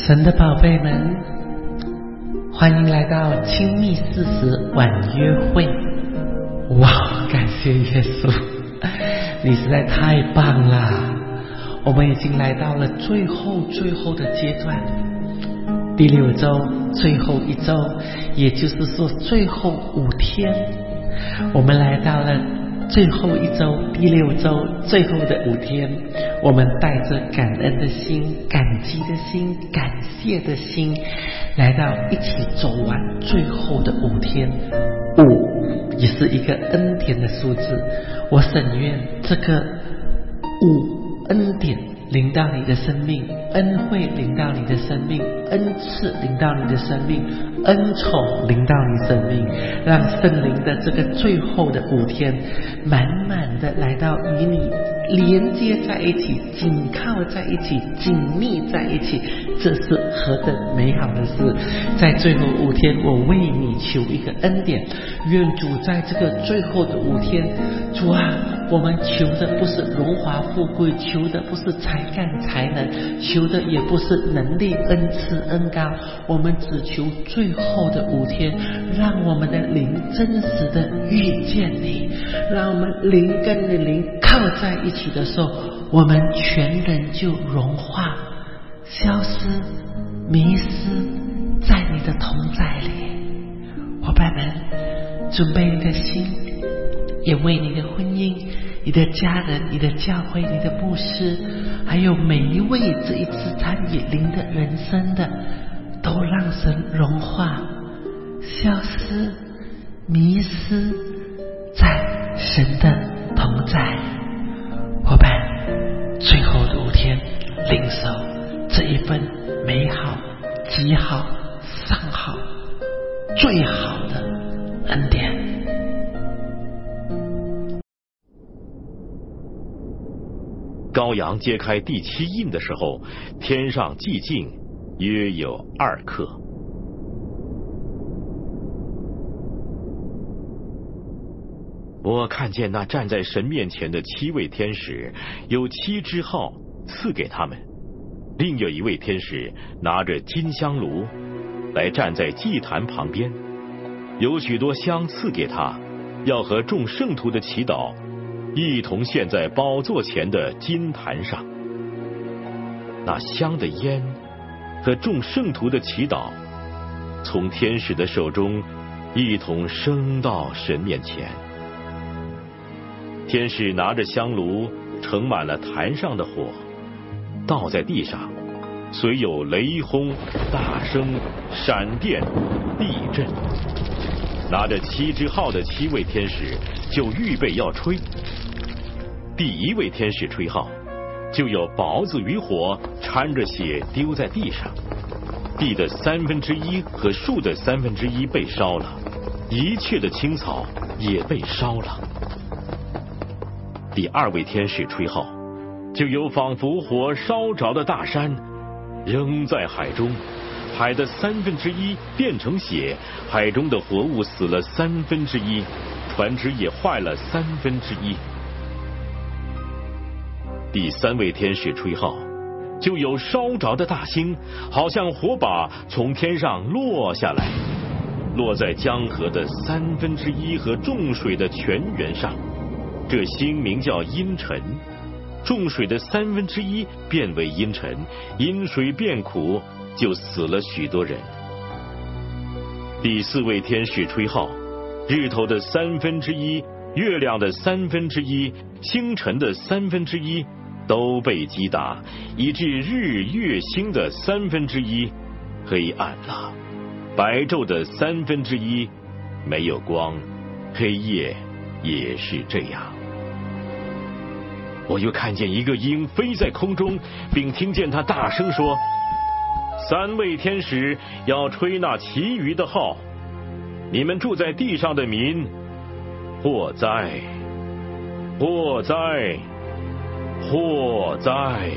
神的宝贝们，欢迎来到亲密40晚约会。哇，感谢耶稣，你实在太棒了！我们已经来到了最后的阶段，第6周最后一周，也就是说最后5天，我们来到了最后一周，第6周最后的5天，我们带着感恩的心、感激的心、感谢的心，来到一起走完最后的5天。5也是一个恩典的数字，我甚愿这个5恩典临到你的生命，恩惠临到你的生命，恩赐临到你的生命，恩宠临到你生命，让圣灵的这个最后的5天满满的来到与你连接在一起，紧靠在一起，紧密在一起，这是何等美好的事！在最后5天，我为你求一个恩典，愿主在这个最后的5天，主啊，我们求的不是荣华富贵，求的不是才干才能，求的也不是能力恩赐恩膏，我们只求最后的5天，让我们的灵真实的遇见你，让我们灵跟你灵靠在一起的时候，我们全人就融化、消失、迷失在你的同在里。伙伴们，准备你的心，也为你的婚姻、你的家人、你的教会、你的牧师，还有每一位这一次参与灵的人生的，都让神融化、消失、迷失在神的同在。伙伴，最后的5天，领受这一份美好、极好、上好、最好的恩典。 羔羊揭开第7印的时候，天上寂静约有2刻。我看见那站在神面前的7位天使，有7支号赐给他们，另有1位天使拿着金香炉来站在祭坛旁边，有许多香赐给他，要和众圣徒的祈祷一同献在宝座前的金坛上。那香的烟和众圣徒的祈祷从天使的手中一同升到神面前。天使拿着香炉盛满了坛上的火，倒在地上，随有雷轰、大声、闪电、地震。拿着7支号的7位天使就预备要吹。第1位天使吹号，就有雹子与火掺着血丢在地上，地的1/3和树的1/3被烧了，一切的青草也被烧了。第2位天使吹号，就有仿佛火烧着的大山扔在海中，海的1/3变成血，海中的活物死了1/3，船只也坏了1/3。第3位天使吹号，就有烧着的大星，好像火把从天上落下来，落在江河的1/3和众水的泉源上。这星名叫阴沉，众水的1/3变为阴沉，因水变苦，就死了许多人。第4位天使吹号，日头的1/3，月亮的1/3，星辰的1/3都被击打，以致日月星的1/3黑暗了，白昼的1/3没有光，黑夜也是这样。我又看见一个鹰飞在空中，并听见他大声说：3位天使要吹那其余的号，你们住在地上的民，祸哉，祸哉，祸哉！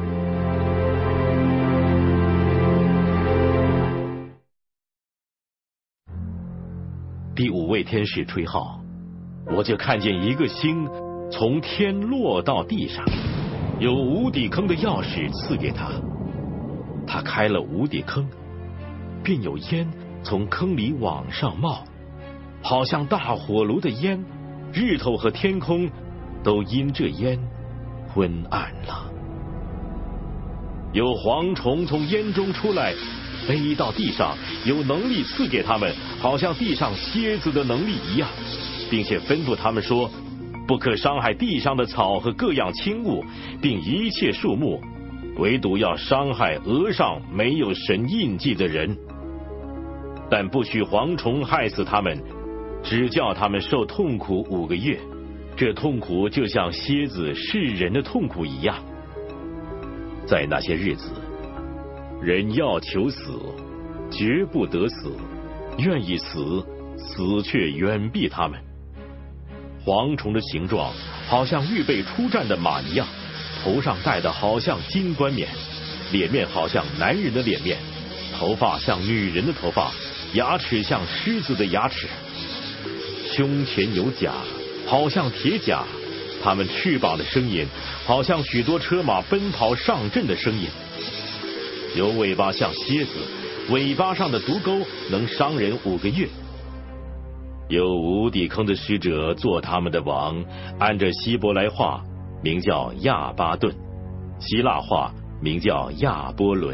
第5位天使吹号，我就看见一个星从天落到地上，有无底坑的钥匙赐给他， 他开了无底坑，便有烟从坑里往上冒，好像大火炉的烟，日头和天空都因这烟昏暗了。有蝗虫从烟中出来，飞到地上，有能力赐给他们，好像地上蝎子的能力一样，并且吩咐他们说，不可伤害地上的草和各样轻物，并一切树木，唯独要伤害额上没有神印记的人。但不许蝗虫害死他们，只叫他们受痛苦5个月，这痛苦就像蝎子噬人的痛苦一样。在那些日子，人要求死，绝不得死，愿意死，死却远避他们。蝗虫的形状好像预备出战的马一样，头上戴的好像金冠冕，脸面好像男人的脸面，头发像女人的头发，牙齿像狮子的牙齿，胸前有甲，好像铁甲，他们翅膀的声音好像许多车马奔跑上阵的声音。有尾巴像蝎子，尾巴上的毒钩能伤人5个月。有无底坑的使者做他们的王，按着希伯来话名叫亚巴顿，希腊话名叫亚波伦。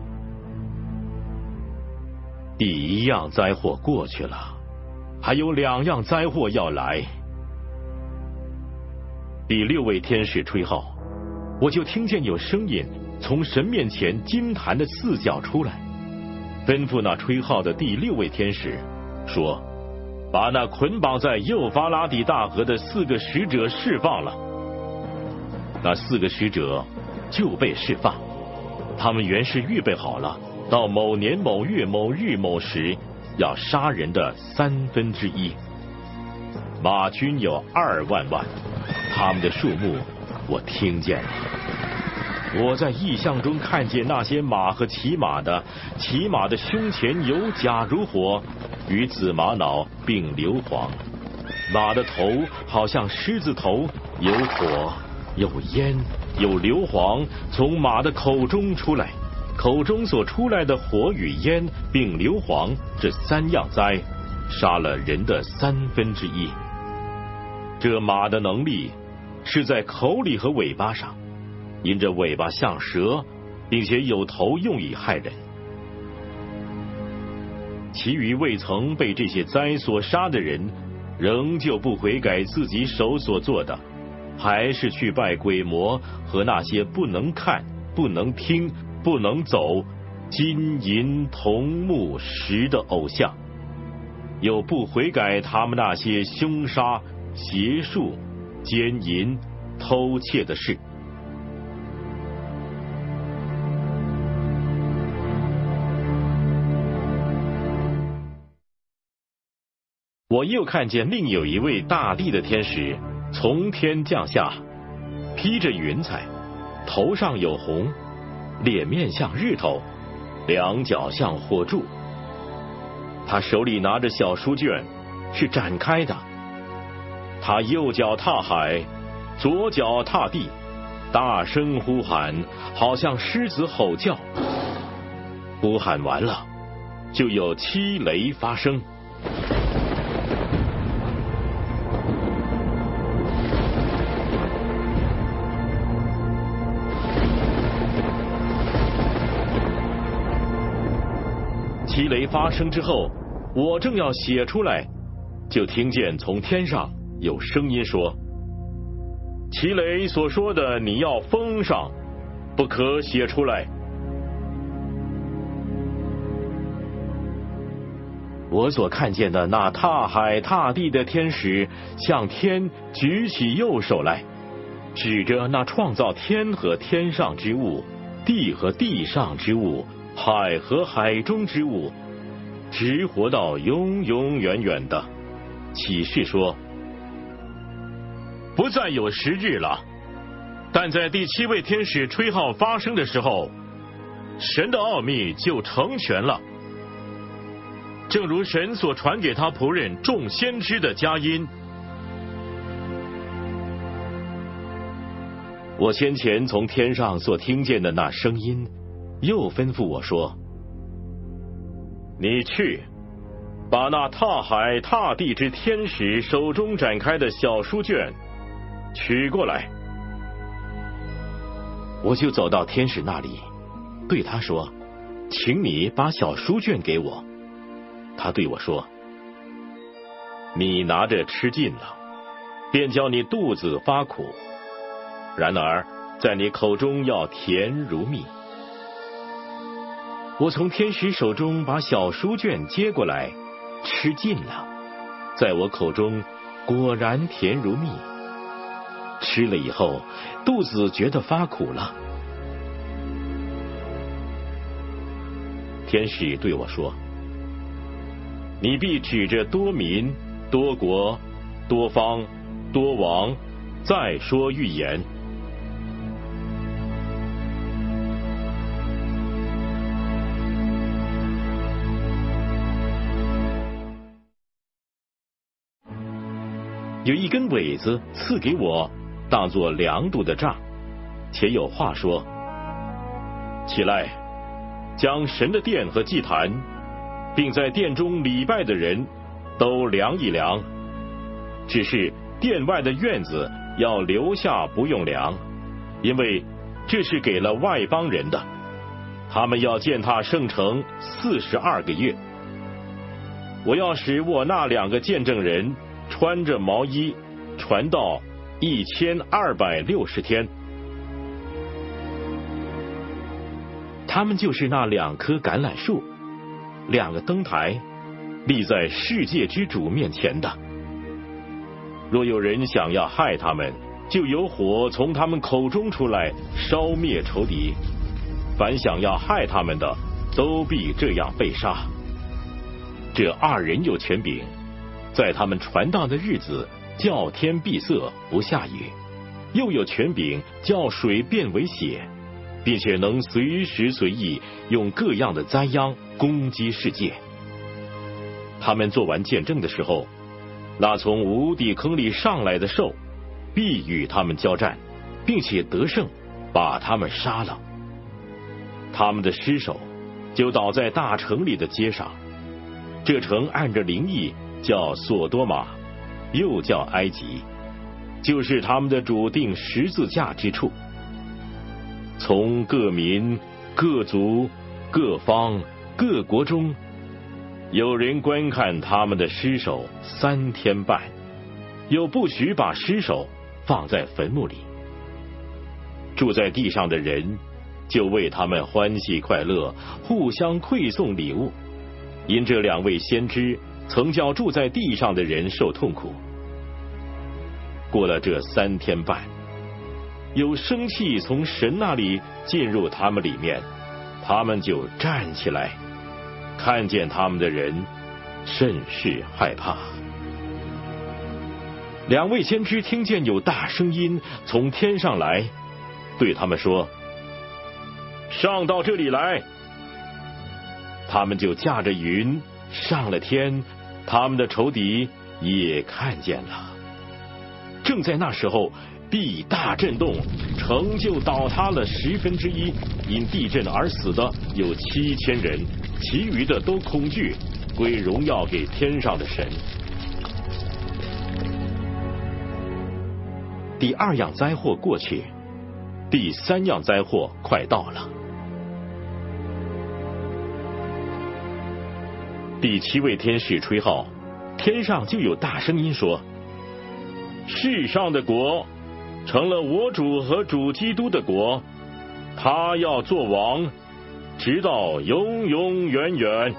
第1样灾祸过去了，还有2样灾祸要来。第6位天使吹号，我就听见有声音从神面前金坛的4角出来，吩咐那吹号的第6位天使说，把那捆绑在幼发拉底大河的4个使者释放了。那4个使者就被释放，他们原是预备好了，到某年某月某日某时要杀人的1/3。马军有2万万，他们的数目我听见了。我在异象中看见那些马和骑马的，骑马的胸前有甲如火，与紫玛瑙并硫磺，马的头好像狮子头，有火有烟有硫磺从马的口中出来，口中所出来的火与烟并硫磺，这3样灾杀了人的1/3。这马的能力是在口里和尾巴上，因着尾巴像蛇，并且有头用以害人。其余未曾被这些灾所杀的人，仍旧不悔改自己手所做的，还是去拜鬼魔和那些不能看不能听不能走金银铜木石的偶像，又不悔改他们那些凶杀邪术奸淫偷窃的事。我又看见另有一位大地的天使从天降下，披着云彩，头上有红，脸面像日头，2脚像火柱。他手里拿着小书卷，是展开的。他右脚踏海，左脚踏地，大声呼喊，好像狮子吼叫。呼喊完了，就有7雷发生。7雷发生之后，我正要写出来，就听见从天上有声音说，7雷所说的你要封上，不可写出来。我所看见的那踏海踏地的天使向天举起右手来，指着那创造天和天上之物，地和地上之物，海和海中之物，直活到永永远远的，启示说，不再有时日了，但在第7位天使吹号发生的时候，神的奥秘就成全了，正如神所传给他仆人众先知的佳音。我先前从天上所听见的那声音， 又吩咐我说：你去，把那踏海踏地之天使手中展开的小书卷取过来。我就走到天使那里，对他说：请你把小书卷给我。他对我说：你拿着吃尽了，便叫你肚子发苦，然而在你口中要甜如蜜。我从天使手中把小书卷接过来，吃尽了，在我口中果然甜如蜜。吃了以后，肚子觉得发苦了。天使对我说：你必指着多民、多国、多方、多王再说预言。有一根苇子赐给我，当作量度的杖，且有话说：起来，将神的殿和祭坛，并在殿中礼拜的人都量一量，只是殿外的院子要留下不用量，因为这是给了外邦人的，他们要践踏圣城42个月。我要使我那2个见证人穿着毛衣传道1260天。他们就是那2棵橄榄树，2个灯台，立在世界之主面前的。若有人想要害他们，就有火从他们口中出来，烧灭仇敌。凡想要害他们的，都必这样被杀。这2人有权柄，在他们传道的日子，叫天闭塞不下雨，又有权柄叫水变为血，并且能随时随意用各样的灾殃攻击世界。他们做完见证的时候，那从无底坑里上来的兽必与他们交战，并且得胜，把他们杀了。他们的尸首就倒在大城里的街上。这城按着灵意叫索多玛，又叫埃及，就是他们的主定十字架之处。从各民、各族、各方、各国中，有人观看他们的尸首3天半，有不许把尸首放在坟墓里。住在地上的人就为他们欢喜快乐，互相馈送礼物，因这2位先知曾叫住在地上的人受痛苦。过了这3天半，有生气从神那里进入他们里面，他们就站起来，看见他们的人甚是害怕。2位先知听见有大声音从天上来，对他们说：上到这里来。他们就驾着云上了天，他们的仇敌也看见了。正在那时候，地大震动，城就倒塌了1/10，因地震而死的有7000人，其余的都恐惧，归荣耀给天上的神。第2样灾祸过去，第3样灾祸快到了。第7位天使吹号，天上就有大声音说：世上的国成了我主和主基督的国，他要做王，直到永永远远。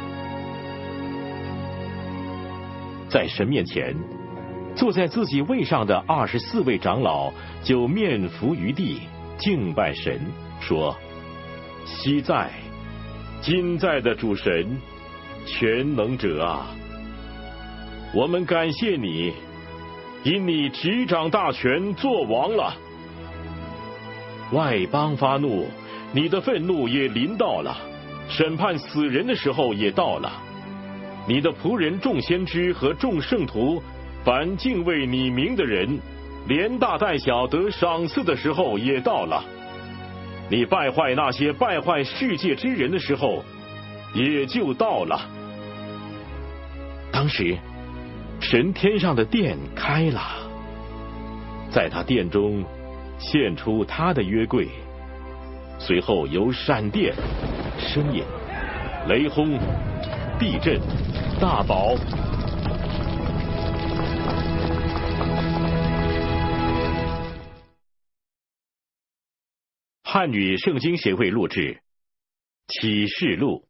在神面前，坐在自己位上的24位长老就面伏于地，敬拜神，说：昔在、今在的主神，全能者啊，我们感谢你，因你执掌大权，做王了。外邦发怒，你的愤怒也临到了，审判死人的时候也到了。你的仆人众先知和众圣徒，凡敬畏你名的人，连大带小得赏赐的时候也到了。 你败坏那些败坏世界之人的时候也就到了。当时神天上的殿开了，在他殿中现出他的约柜，随后有闪电、声音、雷轰、地震、大雹。汉语圣经协会录制《启示录》。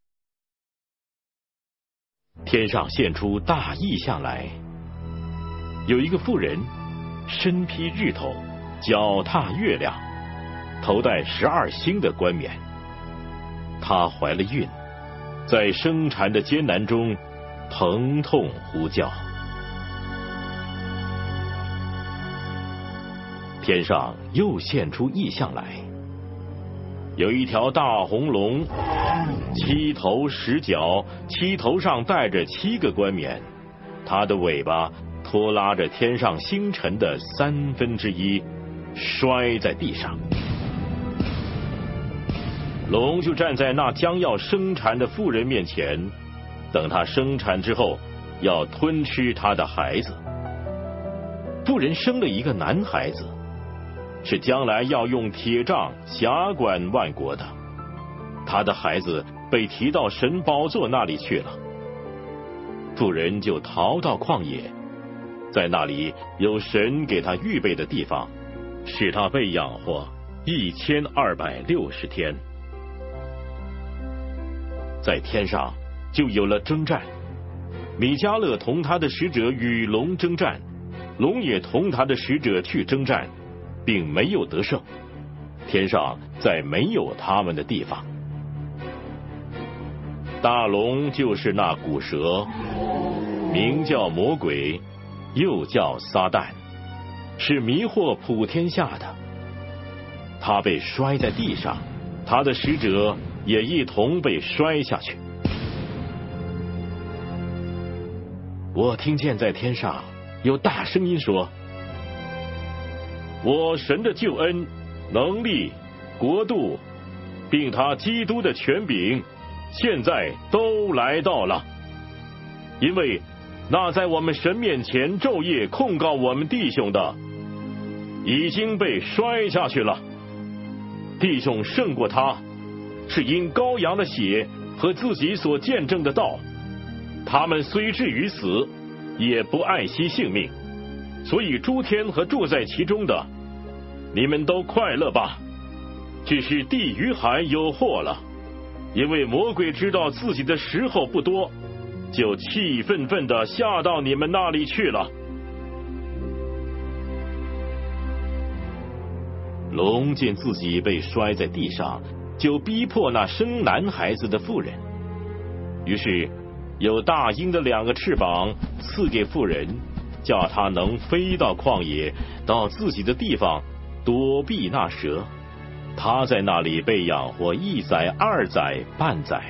天上现出大异象来，有一个妇人，身披日头，脚踏月亮，头戴12星的冠冕。她怀了孕，在生产的艰难中疼痛呼叫。天上又现出异象来，有一条大红龙，7头10脚，7头上带着7个冠冕，它的尾巴拖拉着天上星辰的1/3，摔在地上。龙就站在那将要生产的妇人面前，等她生产之后，要吞吃她的孩子。妇人生了一个男孩子，是将来要用铁杖辖管万国的。他的孩子被提到神宝座那里去了。妇人就逃到旷野，在那里有神给他预备的地方，使他被养活1260天。在天上就有了征战，米迦勒同他的使者与龙征战，龙也同他的使者去征战，并没有得胜。天上再没有他们的地方。大龙就是那古蛇，名叫魔鬼，又叫撒旦，是迷惑普天下的。他被摔在地上，他的使者也一同被摔下去。我听见在天上有大声音说，我神的救恩、能力、国度，并他基督的权柄，现在都来到了。因为那在我们神面前昼夜控告我们弟兄的，已经被摔下去了。弟兄胜过他，是因羔羊的血和自己所见证的道。他们虽至于死，也不爱惜性命。所以诸天和住在其中的，你们都快乐吧。只是地与海有祸了，因为魔鬼知道自己的时候不多，就气愤愤地下到你们那里去了。龙见自己被摔在地上，就逼迫那生男孩子的妇人。于是有大鹰的2个翅膀赐给妇人，叫她能飞到旷野，到自己的地方躲避那蛇。她在那里被养活1载、2载、半载。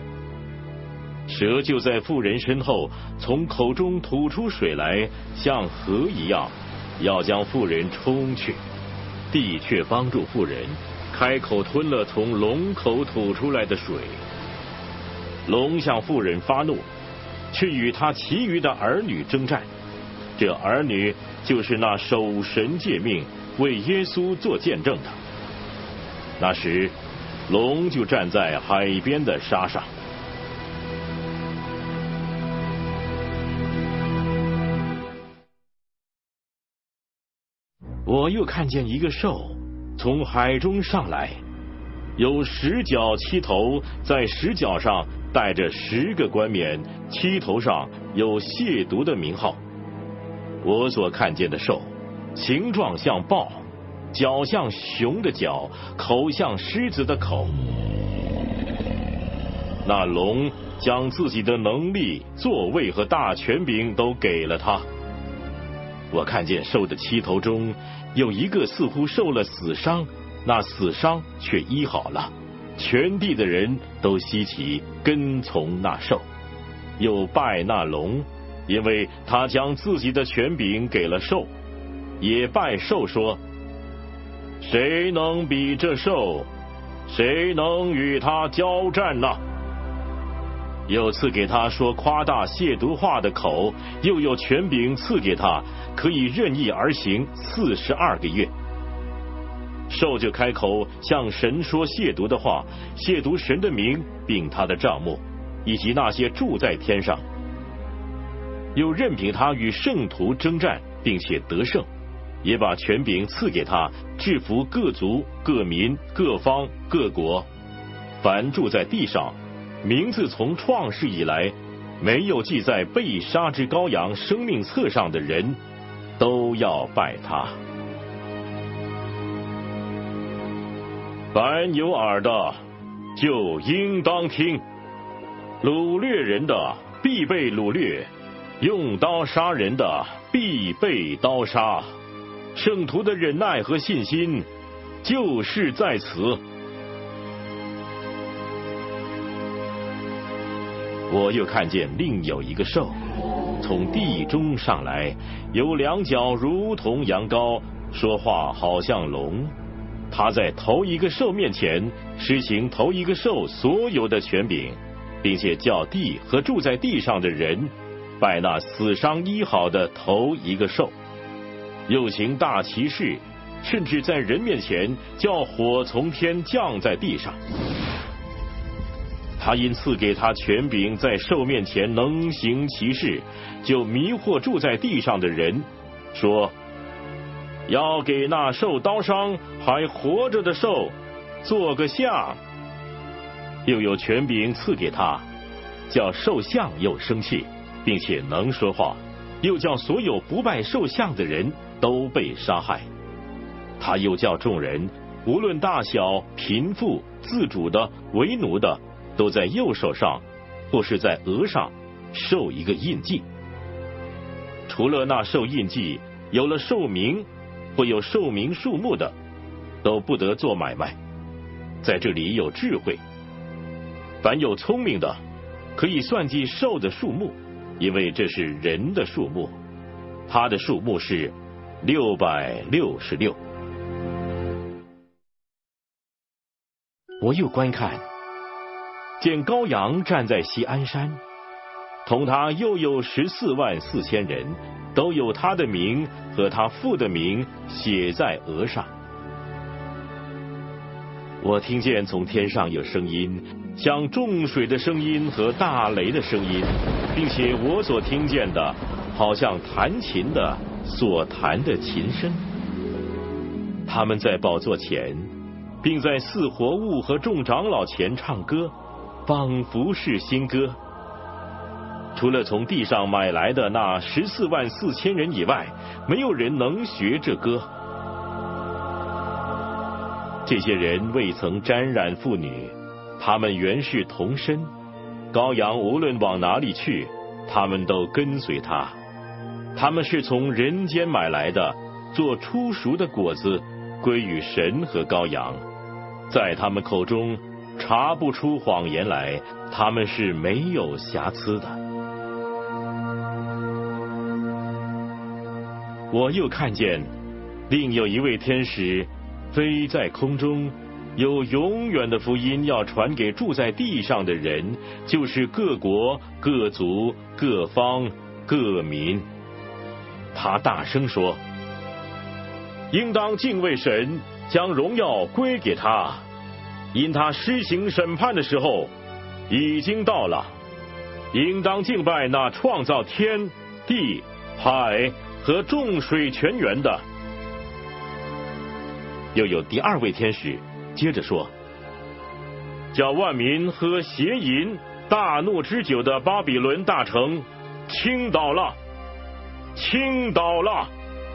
蛇就在妇人身后，从口中吐出水来，像河一样，要将妇人冲去。地却帮助妇人，开口吞了从龙口吐出来的水。龙向妇人发怒，去与他其余的儿女征战。这儿女就是那守神诫命、为耶稣做见证的。那时，龙就站在海边的沙上。我又看见一个兽从海中上来，有10角7头，在10角上带着10个冠冕，7头上有亵渎的名号。我所看见的兽，形状像豹，脚像熊的脚，口像狮子的口。那龙将自己的能力、座位和大权柄都给了他。我看见兽的7头中有一个似乎受了死伤，那死伤却医好了。全地的人都稀奇，跟从那兽，又拜那龙，因为他将自己的权柄给了兽。也拜兽说，谁能比这兽谁能与他交战呢？又赐给他说夸大亵渎话的口，又有权柄赐给他，可以任意而行42个月。兽就开口向神说亵渎的话，亵渎神的名，并他的帐幕，以及那些住在天上。又任凭他与圣徒征战，并且得胜，也把权柄赐给他，制服各族、各民、各方、各国，凡住在地上，名字从创世以来没有记在被杀之羔羊生命册上的人，都要拜他。凡有耳的，就应当听。掳掠人的必被掳掠，用刀杀人的必被刀杀。圣徒的忍耐和信心就是在此。我又看见另有一个兽从地中上来，有两脚如同羊羔，说话好像龙。他在头一个兽面前施行头一个兽所有的权柄，并且叫地和住在地上的人拜那死伤医好的头一个兽，又行大奇事，甚至在人面前叫火从天降在地上。他因赐给他权柄，在兽面前能行奇事，就迷惑住在地上的人，说要给那受刀伤还活着的兽做个像。又有权柄赐给他，叫兽像又生气，并且能说话，又叫所有不拜兽像的人都被杀害。他又叫众人，无论大小、贫富、自主的、为奴的，都在右手上或是在额上受一个印记。除了那受印记有了寿名或有寿名数目的，都不得做买卖。在这里有智慧，凡有聪明的，可以算计兽的数目，因为这是人的数目，它的数目是666。我又观看，见羔羊站在锡安山，同他又有144000人，都有他的名和他父的名写在额上。我听见从天上有声音，像众水的声音和大雷的声音，并且我所听见的，好像弹琴的所弹的琴声。他们在宝座前，并在四活物和众长老前唱歌，仿佛是新歌。除了从地上买来的那144000人以外，没有人能学这歌。这些人未曾沾染妇女，他们原是童身。羔羊无论往哪里去，他们都跟随他。他们是从人间买来的，做初熟的果子，归于神和羔羊。在他们口中查不出谎言来，他们是没有瑕疵的。我又看见另有一位天使飞在空中，有永远的福音要传给住在地上的人，就是各国、各族、各方、各民。他大声说，应当敬畏神，将荣耀归给他，因他施行审判的时候已经到了。应当敬拜那创造天地海和众水泉源的。又有第二位天使接着说，叫万民喝邪淫大怒之酒的巴比伦大城倾倒了，倾倒了。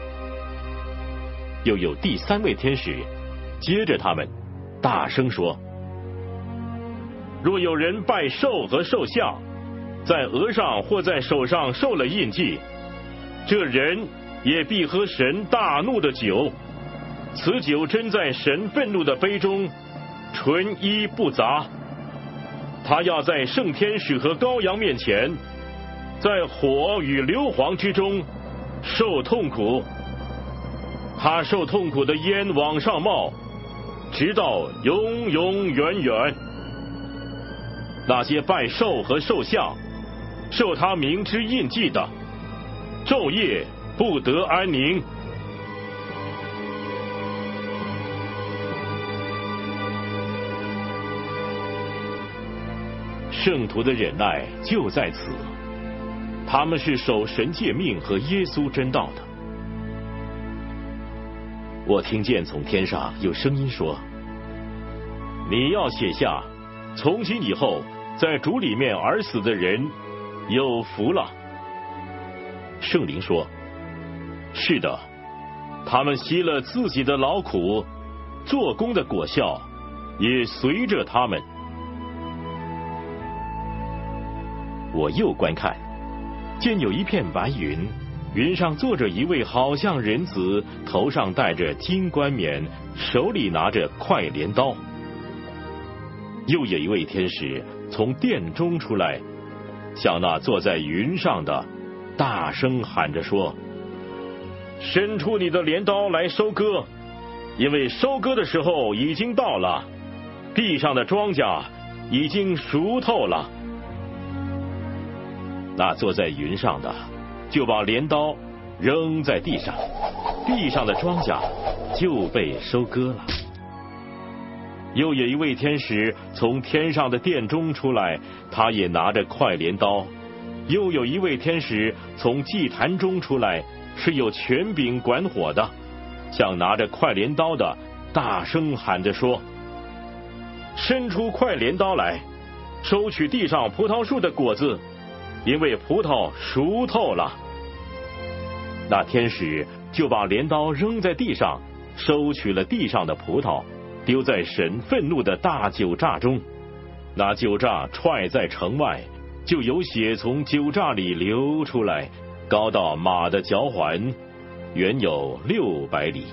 又有第三位天使接着他们大声说，若有人拜兽和兽像，在额上或在手上受了印记，这人也必喝神大怒的酒，此酒斟在神愤怒的杯中，纯一不杂。他要在圣天使和羔羊面前，在火与硫磺之中受痛苦。他受痛苦的烟往上冒， 直到永永远远。那些拜兽和兽像，受他名之印记的，昼夜不得安宁。圣徒的忍耐就在此，他们是守神诫命和耶稣真道的。我听见从天上有声音说：“你要写下，从今以后，在主里面而死的人有福了。”圣灵说：“是的，他们息了自己的劳苦，做工的果效也随着他们。”我又观看，见有一片白云，云上坐着一位好像人子，头上戴着金冠冕，手里拿着快镰刀。又有一位天使从殿中出来，向那坐在云上的大声喊着说：“伸出你的镰刀来收割，因为收割的时候已经到了，地上的庄稼已经熟透了。”那坐在云上的就把镰刀扔在地上，地上的庄稼就被收割了。又有一位天使从天上的殿中出来，他也拿着快镰刀。又有一位天使从祭坛中出来，是有权柄管火的，向拿着快镰刀的大声喊着说：“伸出快镰刀来，收取地上葡萄树的果子，因为葡萄熟透了。”那天使就把镰刀扔在地上，收取了地上的葡萄，丢在神愤怒的大酒榨中。那酒榨踹在城外，就有血从酒榨里流出来，高到马的脚环，远有600里。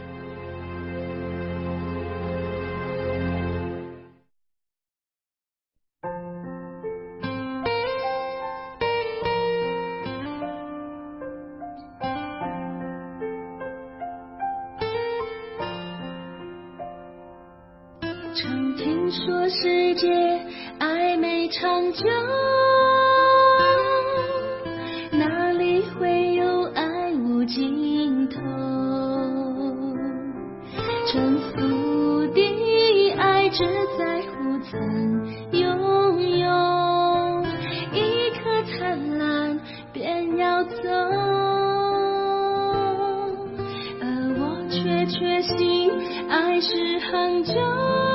常听说世界暧昧长久，哪里会有爱无尽头？沉浮的爱只在乎曾拥有，一颗灿烂便要走，而我却确信爱是恒久。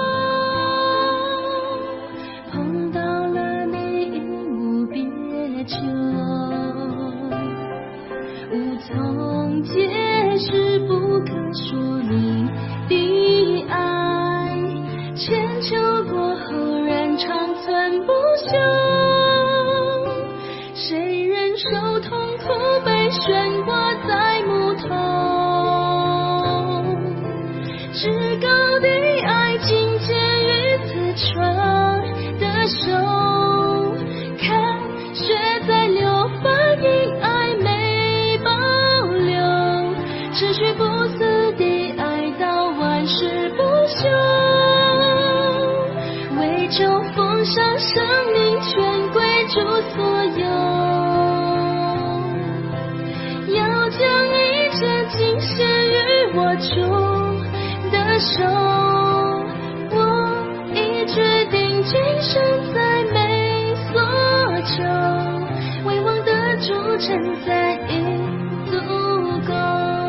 无从解释，不可说明的爱，千秋过后仍长存不朽。谁忍受痛苦被悬挂在木头？至高的爱紧接于刺穿的手。持续不死的爱到万世不休，为救奉上生命全归主所有，要将一切尽献于我主的手。我已决定今生再没所求，为王的主称赞已足够。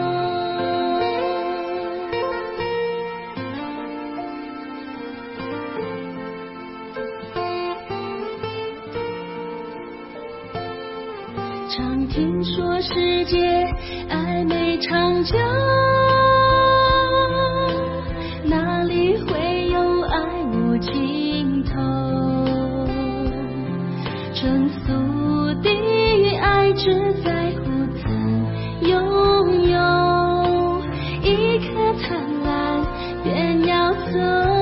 常听说世界暧昧长久，哪里会有爱无尽头？纯素的爱只在乎曾拥有，一颗灿烂便要走，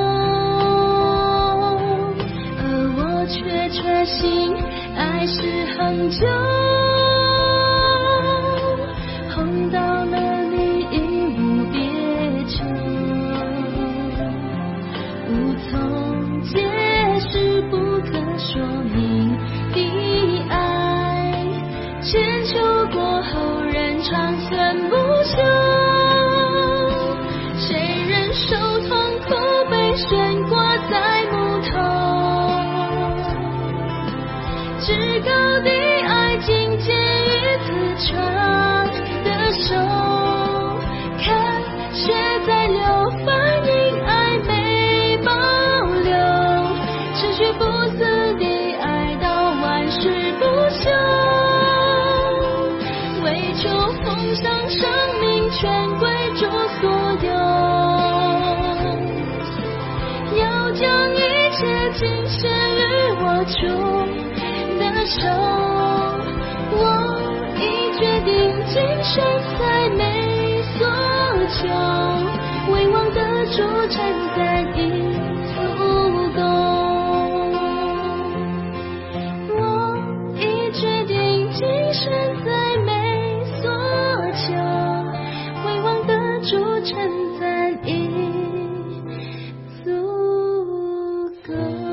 而我却确信爱是恒久。碰到了你已无别求， 仅限于我主的手，我已决定今生再没所求，为王的主称赞已足够。我已决定今生再没所求，为王的主称赞已足够。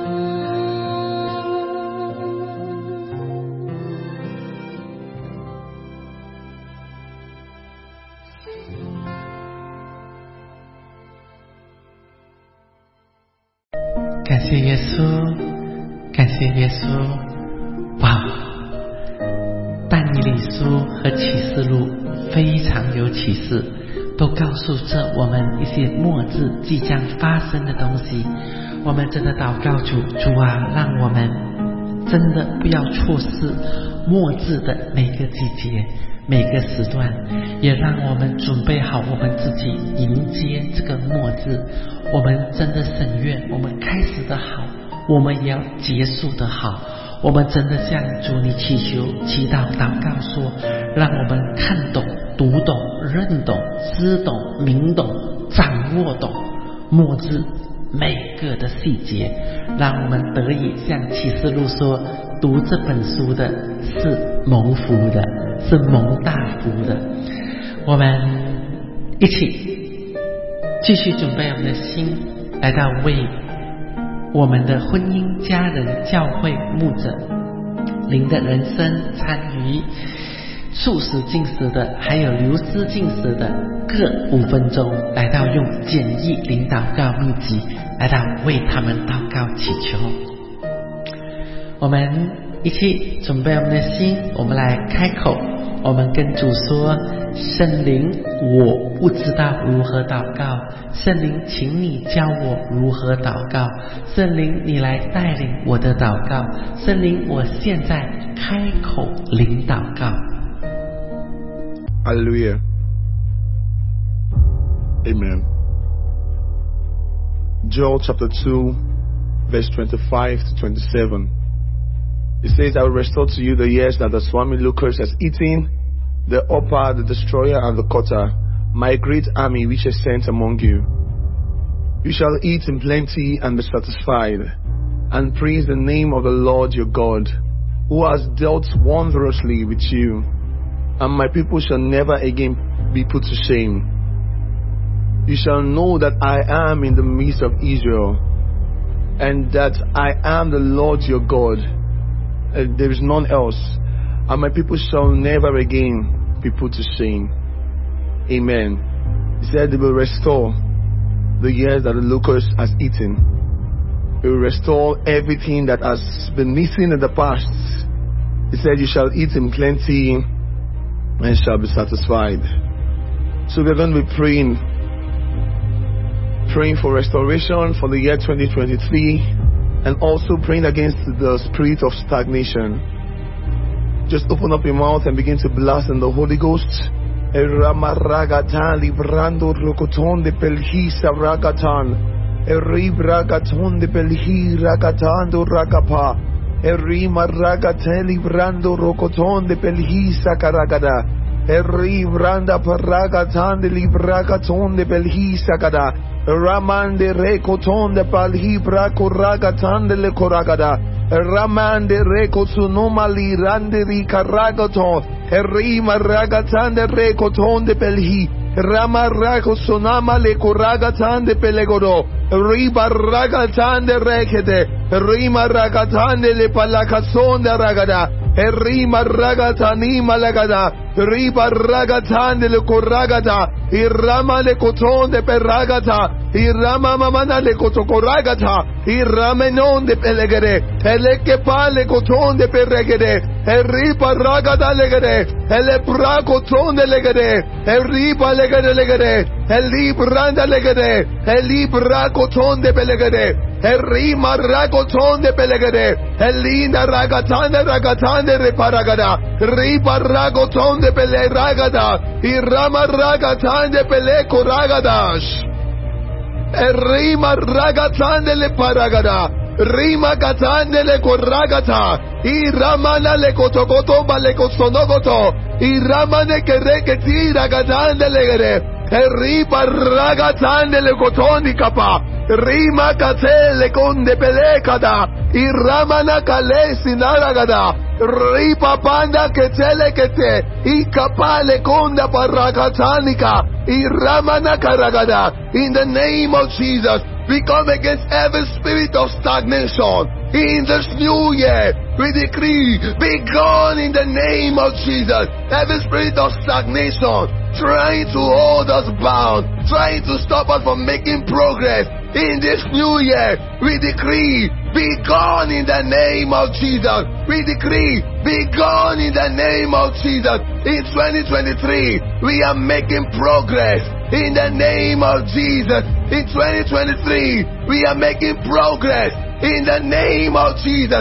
感谢耶稣，感谢耶稣！哇，但以理书和启示录非常有启示，都告诉着我们一些末日即将发生的东西。我们真的祷告主啊，让我们真的不要错失末日的每个季节每个时段，也让我们准备好我们自己迎接这个末日。我们真的神愿我们开始的好，我们也要结束的好。我们真的向主你祈求祈祷祷告说，让我们看懂读懂认懂知懂明懂掌握懂末日每个的细节，让我们得以像启示录说，读这本书的是蒙福的，是蒙大福的。我们一起继续准备我们的心，来到为我们的婚姻家人教会牧者灵的人生参与素食禁食的还有流失禁食的各5分钟，来到用简易灵祷告秘籍来到为他们祷告祈求。我们一起准备我们的心，我们来开口，我们跟主说，圣灵我不知道如何祷告，圣灵请你教我如何祷告，圣灵你来带领我的祷告，圣灵我现在开口灵祷告。 Hallelujah. Amen. Joel chapter 2 verse 25 to 27. It says, I will restore to you the years that the swarming locust has eaten, the upper, the destroyer, and the cutter, my great army which is sent among you. You shall eat in plenty and be satisfied, and praise the name of the Lord your God, who has dealt wondrously with you, and my people shall never again be put to shame. You shall know that I am in the midst of Israel, and that I am the Lord your God. There is none else, and my people shall never again be put to shame. Amen. He said they will restore the years that the locust has eaten. He will restore everything that has been missing in the past. He said you shall eat in plenty and shall be satisfied. So we're going to be praying for restoration for the year 2023, and also praying against the spirit of stagnation. Just open up your mouth and begin to blast in the Holy Ghost. Ramaragatan librando rokoton de pelhisa ragatan. Ribragaton de pelhi ragatando ragapa. Rimaragatan librando rokoton de pelhisa karagada. Ribranda paragatan de libragaton de pelhisa kada. Raman de rekoton de palhibra koragatan de le koragada. Raman de rekotsunoma lirande rikaragaton. Rima ragatan de rekoton de pelhi. Rama rakosonama le koragatan de pelegodo. Riba ragatan de rekete. Rima ragatan de le palakason de ragada. Rima ragatani malagada. Riba ragatan de le koragada. Irama le koton de peragata. Irama mamana le kotokoragata. Iramenon de pelegere. Eleke pale koton de peregere. Riba ragada legere. Ele prakoton de legere. Riba legere legere. Elibranda legere. Elibra koton de pelegere. Rima rakoton de pelegere. Elina ragatan de reparagada. Riba ragoton de peleragada. Irama ragatan de peleko ragadash. Rima ragatan de le paragada. Rima katande le koragata. Iramana le kotokoto bale kosonogoto. Iramane kereketi ragatande legere. Ripa ragatande le kotoni kapa. Rima katele konde pelekada. Iramana kalesi naragada. Ripa panda ketele kete. Ikapale konda paragatanika. Iramana karagada. In the name of Jesus, we come against every spirit of stagnation. In this new year, we decree, be gone in the name of Jesus. Every spirit of stagnation, trying to hold us bound, trying to stop us from making progress. In this new year, we decree, be gone in the name of Jesus. We decree, be gone in the name of Jesus. In 2023, we are making progress. In the name of Jesus. In 2023, we are making progress. In the name of Jesus.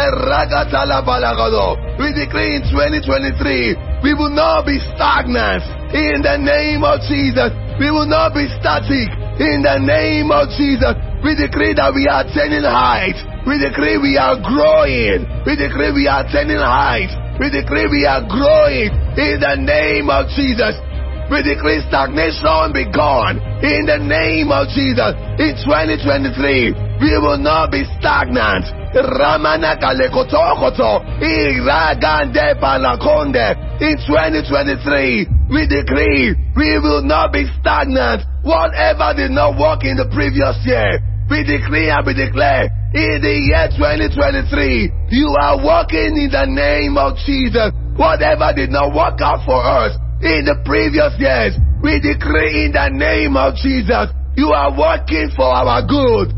We decree in 2023, we will not be stagnant. In the name of Jesus. We will not be static. In the name of Jesus. We decree that we are attaining heights. We decree we are growing. We decree we are attaining heights. We decree we are growing. In the name of Jesus. We decree stagnation be gone. In the name of Jesus. In 2023, we will not be stagnant. Ramana kalekotokoto. Iragande palakonde. In 2023, we decree we will not be stagnant. Whatever did not work in the previous year, we decree and we declare, in the year 2023, you are walking in the name of Jesus. Whatever did not work out for us in the previous years, we decree in the name of Jesus, you are working for our good.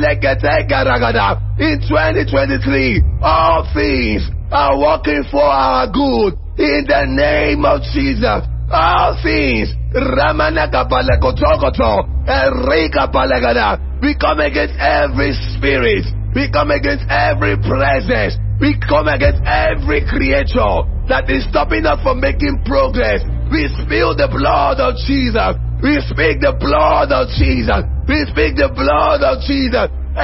In 2023, all things are working for our good. In the name of Jesus, all things. We come against every spirit. We come against every presence. We come against every creature that is stopping us from making progress. We spill the blood of Jesus. We speak the blood of Jesus. We speak the blood of Jesus.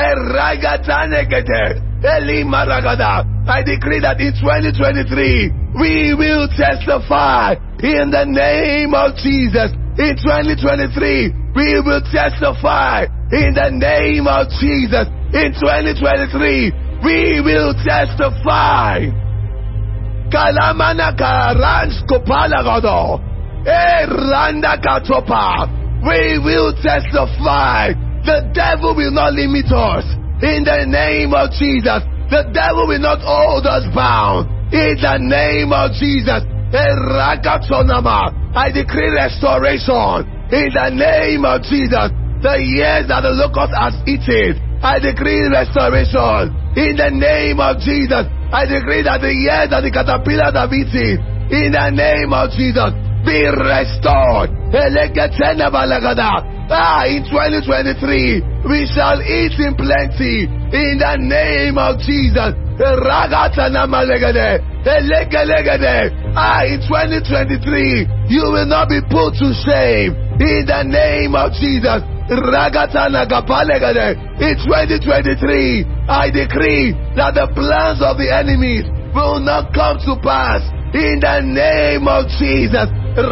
I decree that in 2023, we will testify in the name of Jesus. In 2023, we will testify in the name of Jesus. In 2023, we will testify. Kalamana karans kopalagado. Randa katopa. We will testify. The devil will not limit us. In the name of Jesus. The devil will not hold us bound. In the name of Jesus. I decree restoration. In the name of Jesus. The years that the locust has eaten, I decree restoration. In the name of Jesus. I decree that the years that the caterpillars have eaten, in the name of Jesus, be restored. In 2023, we shall eat in plenty. In the name of Jesus. In 2023, you will not be put to shame. In the name of Jesus. In 2023, I decree that the plans of the enemies will not come to pass. In the name of Jesus.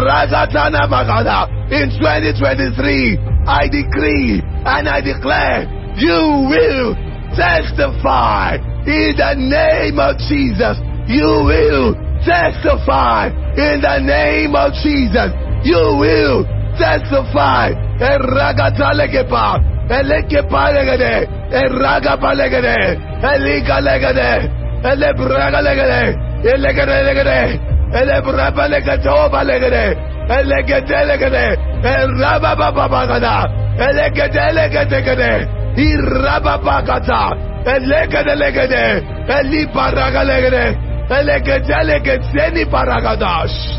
In 2023, I decree and I declare, you will testify. In the name of Jesus, you will testify. In the name of Jesus, you will testify. Eragatalekepa, elekepalegede, eragapalegede, elikalegede, elebragalegede, elegedelegede, elebrabalegetoobalegede, elegedelegede, erabababagada, elegedelegedegede, irababagata, elegedelegede, eliparagalegede, elegedelegedeni paragadash.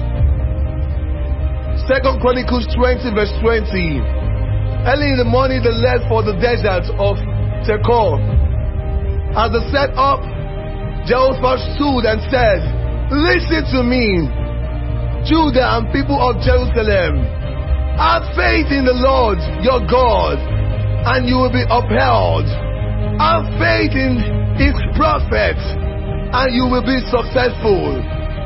2 Chronicles 20 verse 20. Early in the morning they left for the desert of Tekoa. As they set up, Jehoshaphat stood and said, listen to me, Judah and people of Jerusalem. Have faith in the Lord your God, and you will be upheld. Have faith in his prophets, and you will be successful.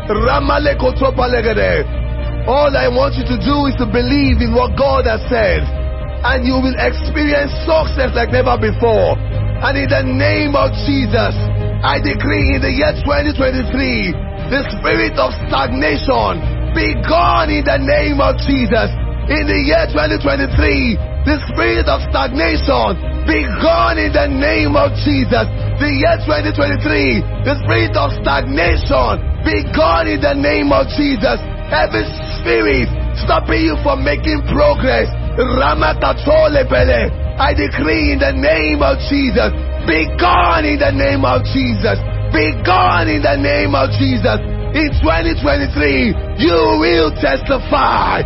All I want you to do is to believe in what God has said, and you will experience success like never before. And in the name of Jesus, I decree in the year 2023, the spirit of stagnation be gone in the name of Jesus. In the year 2023, the spirit of stagnation be gone in the name of Jesus. The year 2023, the spirit of stagnation be gone in the name of Jesus. Every spirit stopping you from making progress, I decree in the name of Jesus, be gone in the name of Jesus. Be gone in the name of Jesus. In 2023, you will testify.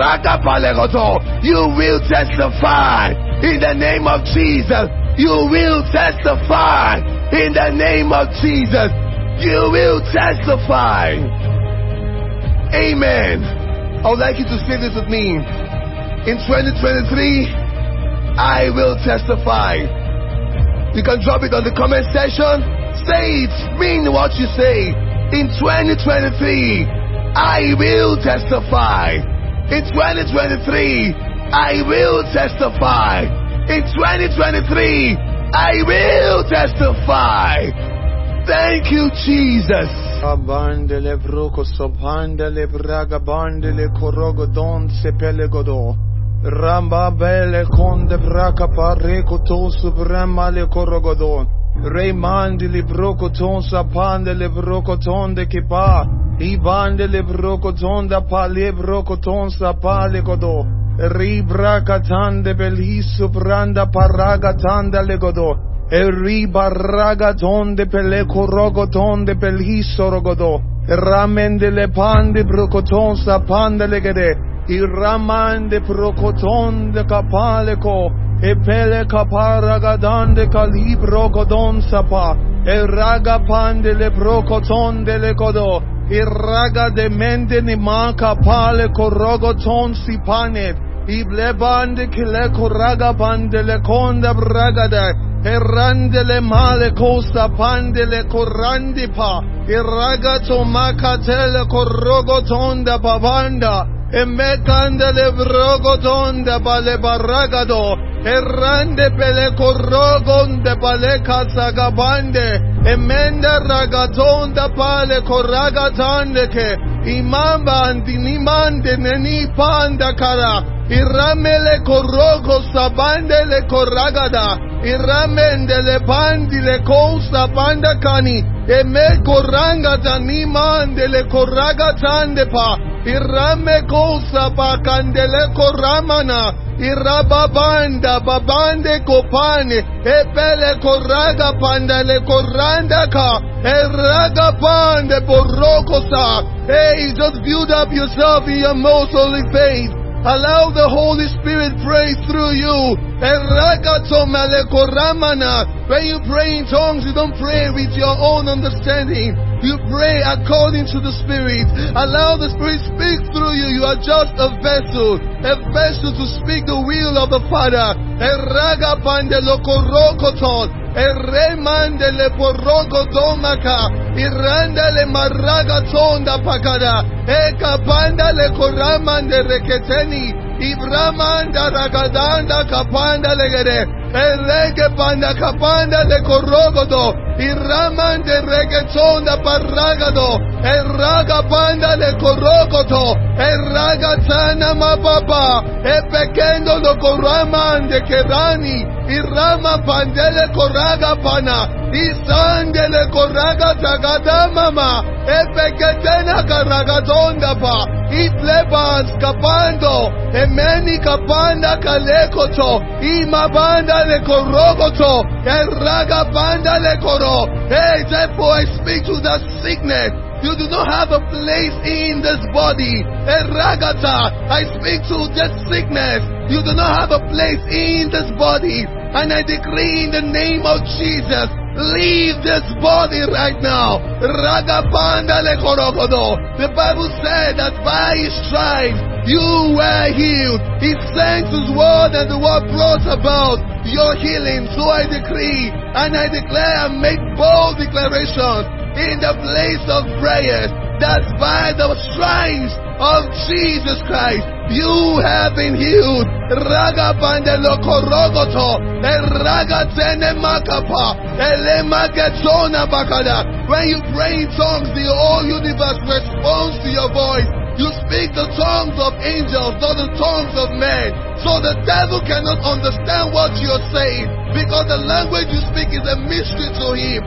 You will testify in the name of Jesus. You will testify in the name of Jesus. You will testify. Amen. I would like you to say this with me. In 2023, I will testify. You can drop it on the comment section. Say it. Mean what you say. In 2023, I will testify. In 2023, I will testify. In 2023, I will testify. Thank you, Jesus. Abandele broko sobandele braga bandele korogo don sepelegodo. Ramba bele konde braka pareko to subrama le korogodon. Reimandi li broko ton sapande le broko ton de kipa. Ibande le broko ton da pale broko ton sapale godo. Ribraka tande belhisu branda paraga tanda le godo. Ribarraga ton de pele korogo ton de belhiso rogodo. Ramende le pande broko ton sapande le gede. Iramande prokoton de kapaleko, epele kaparagadon de kalibro godon sapa, eraga pande le prokoton de le kodo, iraga de mende ni manka pale korogoton sipane, iblebande kile koraga pande le konda bragada, errande le male costa pande le korandi pa, iraga tomakatele korogoton da pavanda, e mekande le brogotonde bale barragado, errande pele corrogonde bale casagabande, e mende ragatonda pale corragatande che, imamba antinimande neni panda cara, irramele corrogo sabande le corragada, irramende le pandi le costa panda cani, e me corranga tanimande le corragatande pa, irrame cosa pa candele corramana, irrababanda babande copane, e pele corraga panda le corranda ca, e raga pande borrocosa. Hey, just build up yourself in your most holy faith. Allow the Holy Spirit pray through you. When you pray in tongues, you don't pray with your own understanding. You pray according to the Spirit. Allow the Spirit speak through you. You are just a vessel to speak the will of the Father. Remande le porrogo domaka, iranda le marraga tonda pagada, kapanda le koramande reketeni, ibramanda ragadanda kapanda legere, rege panda kapanda le korrogodo, irramande regetonda parragado, raga panda le korrogodo, raga tana mababa, pekendo lo koramande kerani, irrama pandele koraga pana, isandele koraga tagada mama, peketena karagadonda pa, itlebans kapando, emeni kapanda kalekoto, imabanda le korogoto, raga panda le koro. Hey, therefore I speak to the sickness. You do not have a place in this body. Ragata, I speak to this sickness. You do not have a place in this body. And I decree in the name of Jesus, leave this body right now. Ragapanda le korogodo. The Bible said that by his stripes you were healed. He sent his word and the word brought about your healing. So I decree and I declare and make bold declarations in the place of prayers that by the stripes of Jesus Christ you have been healed. Raga bandelo korogoto, raga tene makapa, elemagetona bakada. When you pray in tongues, the whole universe responds to your voice. You speak the tongues of angels, not the tongues of men. So the devil cannot understand what you're saying, because the language you speak is a mystery to him.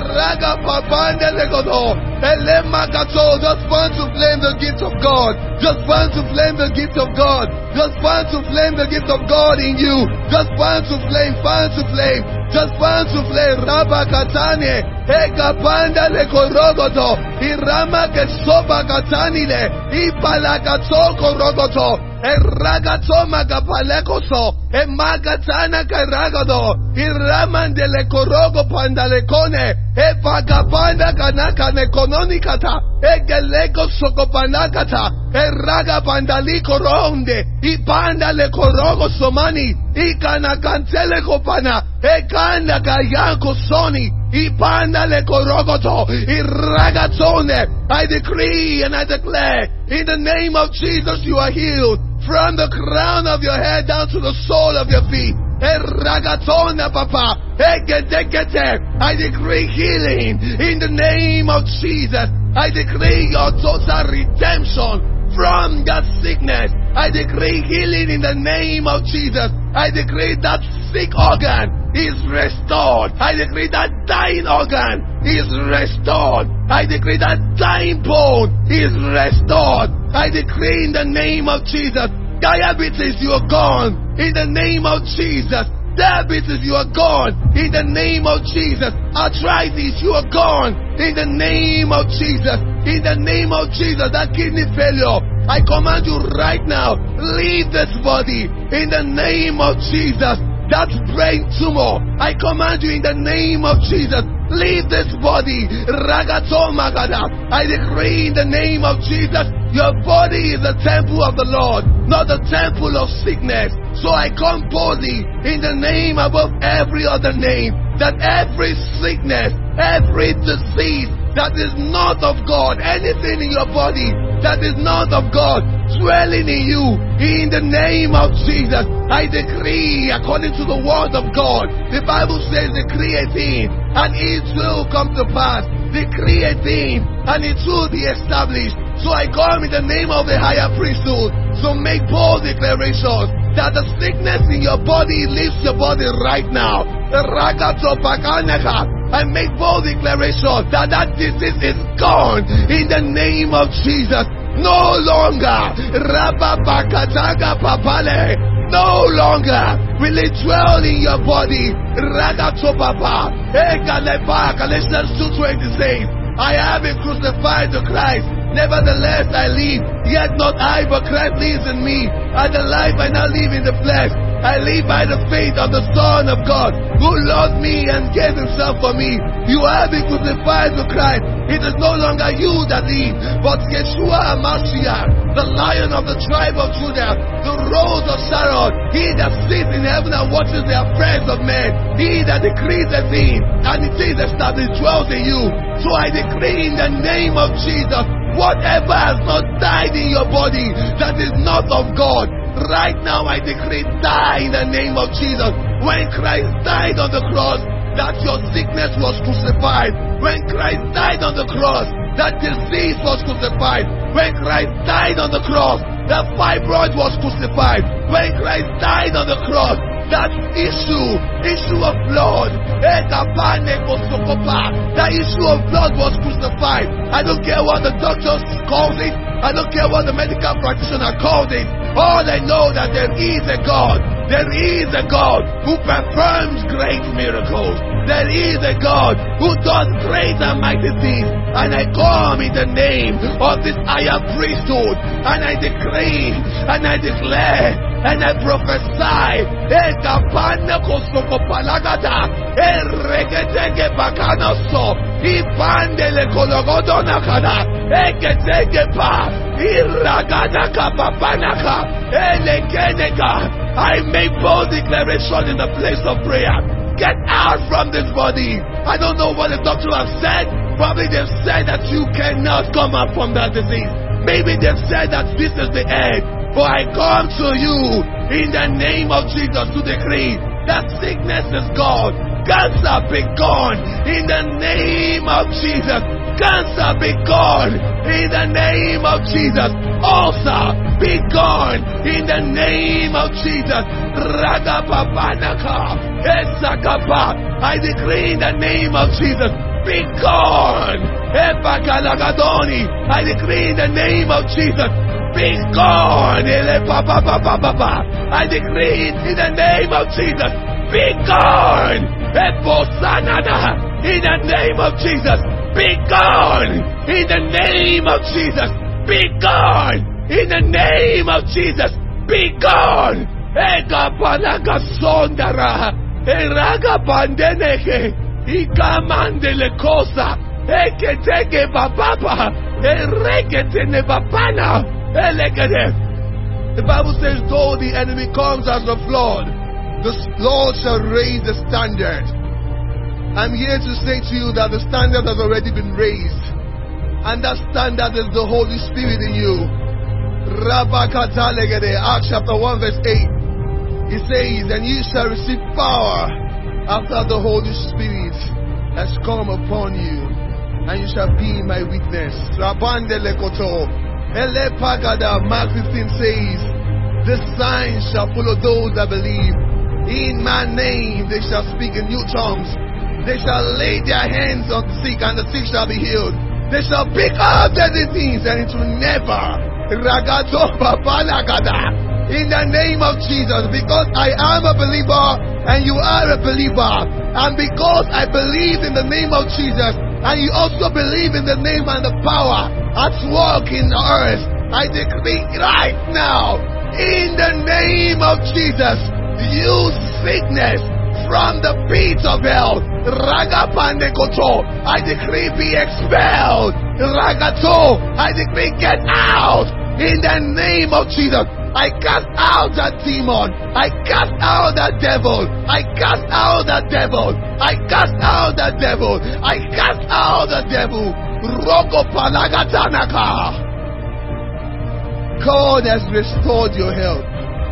Just want to flame the gift of God. Just want to flame the gift of God. Just want to flame the gift of God in you. Just want to flame, fan to flame. Just want to flame. Rabba katane, ega panda le korogoto, irama ke soba katanile, ipala kato korogoto, eragato magapalekoso, emagatana karagado, iramande le korogo pandalekone, evagapanda kanakane kononikata, egeleko sokopanakata, eraga pandaliko ronde, ipanda le korogo somani, ikana kantele kopana, ekanda kayanko soni, ipanda le korogoto, iragatone. I decree and I declare, in the name of Jesus, you are healed from the crown of your head down to the sole of your feet. Eragatona papa, egedegete. I decree healing in the name of Jesus. I decree your total redemption from that sickness. I decree healing in the name of Jesus. I decree that sick organ is restored. I decree that dying organ is restored. I decree that dying bone is restored. I decree in the name of Jesus, diabetes, you are gone. In the name of Jesus, diabetes, you are gone. In the name of Jesus, arthritis, you are gone. In the name of Jesus, in the name of Jesus, that kidney failure, I command you right now, leave this body. In the name of Jesus, that brain tumor, I command you in the name of Jesus, leave this body. Ragato magada. I decree in the name of Jesus, your body is the temple of the Lord, not the temple of sickness. So I come boldly in the name above every other name, that every sickness, every disease that is not of God, anything in your body that is not of God, dwelling in you, in the name of Jesus, I decree according to the word of God. The Bible says decree a thing and it will come to pass. Decree a thing and it will be established. So I come in the name of the higher priesthood. So make bold declarations that the sickness in your body leaves your body right now. I make bold declarations that that disease is gone in the name of Jesus. No longer no longer will it dwell in your body. Galatians 2:20 I have been crucified to Christ. Nevertheless I live, yet not I, but Christ lives in me. And the life I now live in the flesh, I live by the faith of the Son of God, who loved me and gave himself for me. You have been crucified to Christ. It is no longer you that live, but Yeshua HaMashiach, the Lion of the tribe of Judah, the Rose of Sharon, he that sits in heaven and watches the affairs of men, he that decrees a thing, and it is established, dwells in you. So I decree in the name of Jesus, whatever has not died in your body that is not of God, right now I decree, die in the name of Jesus. When Christ died on the cross, that your sickness was crucified. When Christ died on the cross, that disease was crucified. When Christ died on the cross, that fibroid was crucified. When Christ died on the cross, that issue of blood, that issue of blood was crucified. I don't care what the doctors call it. I don't care what the medical practitioner called it. All I know that there is a God. There is a God who performs great miracles. There is a God who does great and mighty things. And I come in the name of this higher priesthood, and I decree and I declare and I prophesy. Ipandele kologodonakada. Eketegepa. Iragadaka papanaka. Elekeneka. I make bold declaration in the place of prayer. Get out from this body. I don't know what the doctor has said. Probably they've said that you cannot come out from that disease. Maybe they've said that this is the end. But I come to you in the name of Jesus to decree that sickness is gone. Cancer be gone in the name of Jesus. Cancer be gone in the name of Jesus. Ulcer be gone in the name of Jesus. Ragapapanaka Esakapa. I decree in the name of Jesus. Be gone. Epakalagadoni. I decree in the name of Jesus. Be gone. I decree in the name of Jesus. Be gone. Eposanada. In the name of Jesus. Be gone. In the name of Jesus. Be gone. In the name of Jesus. Be gone. Egapanaga sondara. Eraga pandeneke. Ikamandele kosa. Eketeke bababa. Ereketene babana. Elekete. The Bible says, though the enemy comes as a flood, the Lord shall raise the standard. I'm here to say to you that the standard has already been raised. And that standard is the Holy Spirit in you. Acts chapter 1 verse 8. It says, and you shall receive power after the Holy Spirit has come upon you, and you shall be my witness. Mark 15 says, this sign shall follow those that believe. In my name they shall speak in new tongues. They shall lay their hands on the sick, and the sick shall be healed. They shall pick up deadly things, and it will never. In the name of Jesus, because I am a believer and you are a believer, and because I believe in the name of Jesus and you also believe in the name and the power at work in the earth, I decree right now, in the name of Jesus, you sickness from the pit of hell, Ragapandekoto, I decree be expelled. Ragato, I decree get out in the name of Jesus. I cast out that demon. I cast out that devil. I cast out that devil. I cast out that devil. I cast out the devil. Roko Palagatanaka. God has restored your health.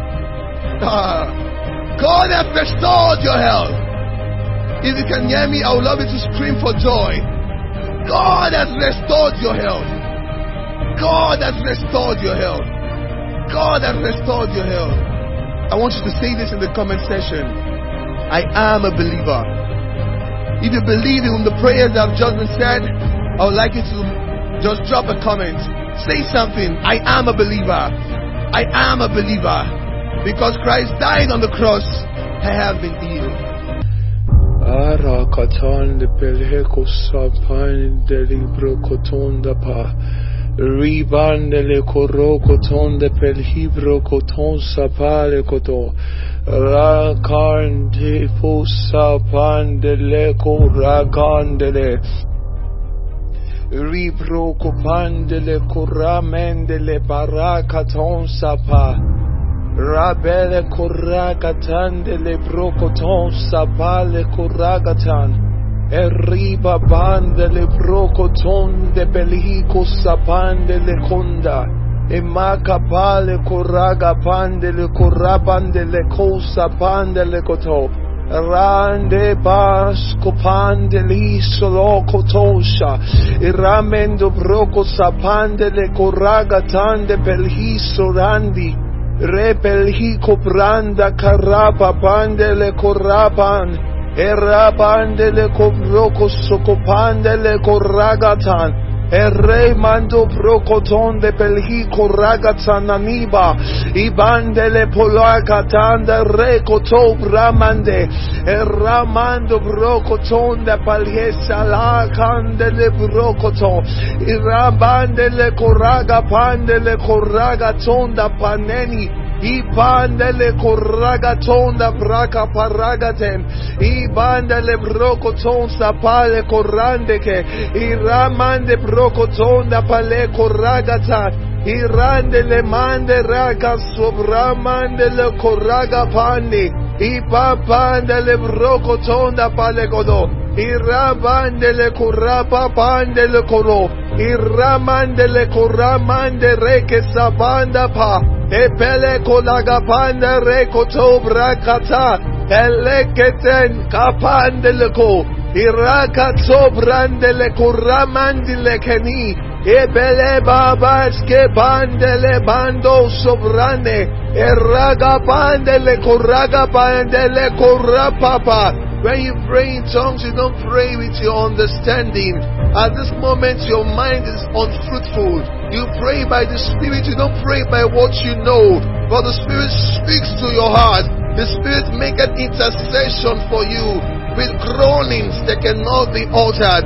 God has restored your health. If you can hear me, I would love you to scream for joy. God has restored your health. God has restored your health. God has restored your health. I want you to say this in the comment section. I am a believer. If you believe in the prayers that have just been said, I would like you to just drop a comment. Say something. I am a believer. I am a believer. Because Christ died on the cross, I have been healed. Arakatan de pelheko sapan de libro coton da pa. Ribandele corocoton de pelhibro coton sapale coto. Rakan de fosa pandele coragandele. Ribro copandele coramendele baracaton sapa. Rabele coragatan de lebrocoton sapale coragatan. Eriba bande le brocoton de belico sapande le conda. E macapale coraga pande le corabande le cosa pande le coto. Rande basco pande li solo cotosha. E ramendo broco sapande le coraga tande belhiso randi. Repelhico branda carapa pande le corapan. Erabandele cobroko socopandele corragatan. Erre mando brocoton de pelhi corragatan aniba. Ibandele polagatan de recoto bramande. Erramando brocoton de palhesa la candele brocoton. Irabandele corraga pandele corragaton da paneni. Ibandele koragatonda braka paragaten. Ibandele brokoton sapale korandeke. Iramande brokotonda pale koragata. Irandele mande raga sobramande le koraga pandi. Ipapandele brokotonda pale kodo. Irabandele korapa pandele koro. Iramandele koramande reke sabanda pa. Epele kolaga panda reko tobra kata. Eleketen kapandele ko. Iraka sobrandele koramandele keni. Ebele babaske bandele bando sobrane. Eraga bandele koraga bandele korapapa. When you pray in tongues, you don't pray with your understanding. At this moment, your mind is unfruitful. You pray by the Spirit, you don't pray by what you know. But the Spirit speaks to your heart. The Spirit makes an intercession for you with groanings that cannot be altered.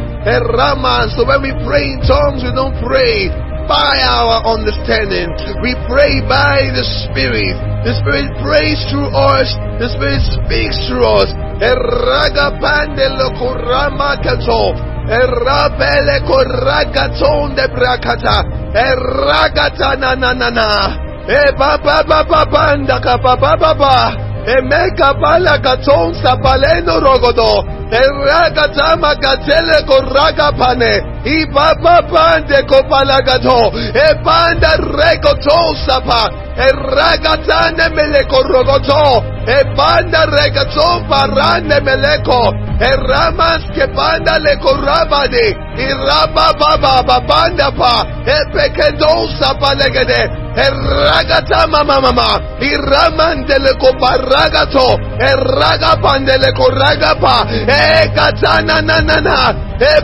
So when we pray in tongues, we don't pray by our understanding. We pray by the Spirit. The Spirit prays through us. The Spirit speaks through us. Erragapandele korama kato. Errabele koragaton de brakata. Erragata na na na na. Baba baba banda kapa baba. Emeka bala katon sapaleno rogodo. Erragata magatele koragapane. Ibaba bande kopalagato. Ebanda regoto sapa. Erragatane meleko rogoto. Ebanda regato parane meleko. Eramas ke banda leko rabade. Iraba baba babanda pa. Epekendo sapa legede. Erragata mama. Iramande leko paragato. Erragapande leko ragapa. Ekatana na na na.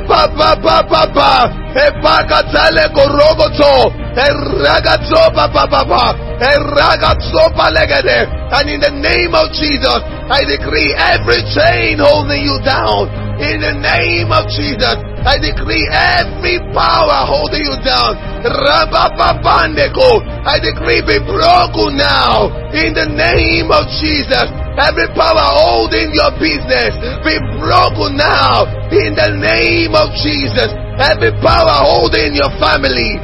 Papa. Epagatale korogoto. Erragato papa. Erragato palegede. And in the name of Jesus, I decree every chain holding you down. In the name of Jesus, I decree every power holding you down. Rabababandeko. I decree be broken now. In the name of Jesus. Every power holding your business be broken now. In the name of Jesus. Every power holding your family.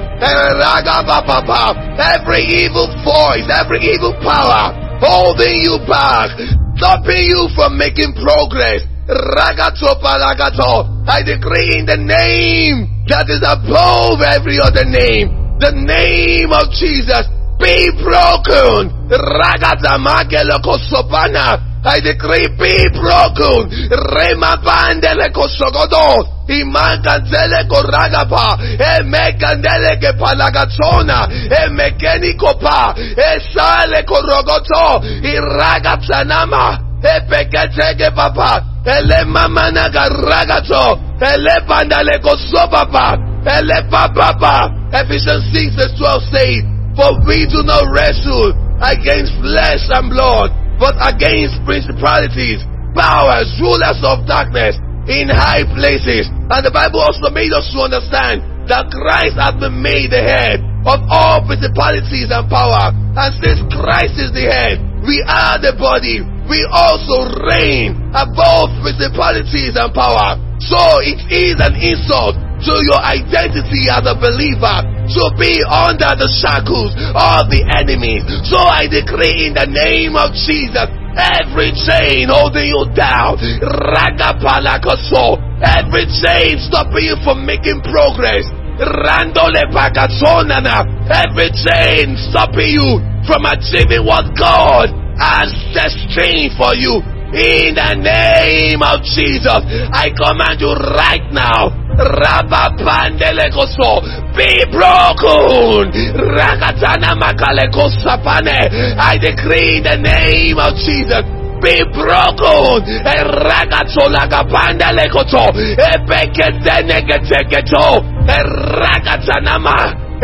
Every evil voice, every evil power holding you back, stopping you from making progress. Ragato palagato. I decree in the name that is above every other name, the name of Jesus, be broken. Ragata magelo kosopana. I decree be broken. Rema bandele kosogodo. Imankandele koragapa. Emekandele ke palagatsona. Emekeni kopa. Esale korogoto. Iragatanama. Epeketege papa. Ele mama naga ragato. Ele bandale kosopapa. Ele papa. Ephesians 6:12 says, for we do not wrestle against flesh and blood, but against principalities, powers, rulers of darkness in high places. And the Bible also made us to understand that Christ has been made the head of all principalities and power. And since Christ is the head, we are the body. We also reign above principalities and power. So it is an insult to your identity as a believer to be under the shackles of the enemy. So I decree in the name of Jesus, every chain holding you down, ragapalakaso, every chain stopping you from making progress, randole pakasonana, every chain stopping you from achieving what God has destined for you. In the name of Jesus, I command you right now, Rabapandelekoso, be broken. Rakatana makalekosapane. I decree in the name of Jesus, be broken. Ragasolagapandelekoso, epeketenegeteketo, ragatanama.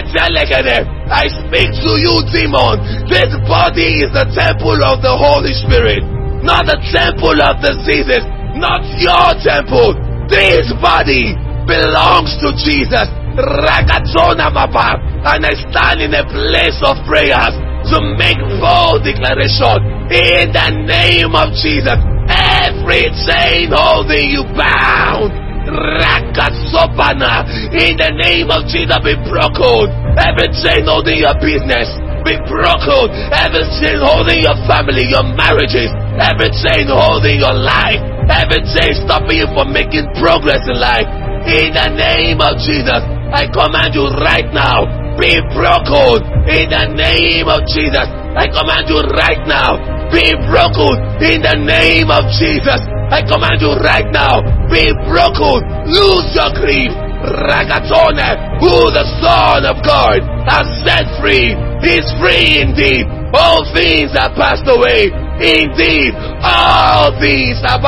I speak to you, demon. This body is the temple of the Holy Spirit, not the temple of diseases, not your temple. This body belongs to Jesus. And I stand in a place of prayers to make bold declaration in the name of Jesus. Every chain holding you bound, Rakasopana, in the name of Jesus, be broken. Every chain holding your business, be broken. Every chain holding your family, your marriages, every chain holding your life, every chain stopping you from making progress in life, in the name of Jesus, I command you right now, be broken. In the name of Jesus, I command you right now, be broken. In the name of Jesus, I command you right now, be broken. Lose your grief. Ragatone, who the Son of God has set free, is free indeed. All things are passed away. Indeed, all things are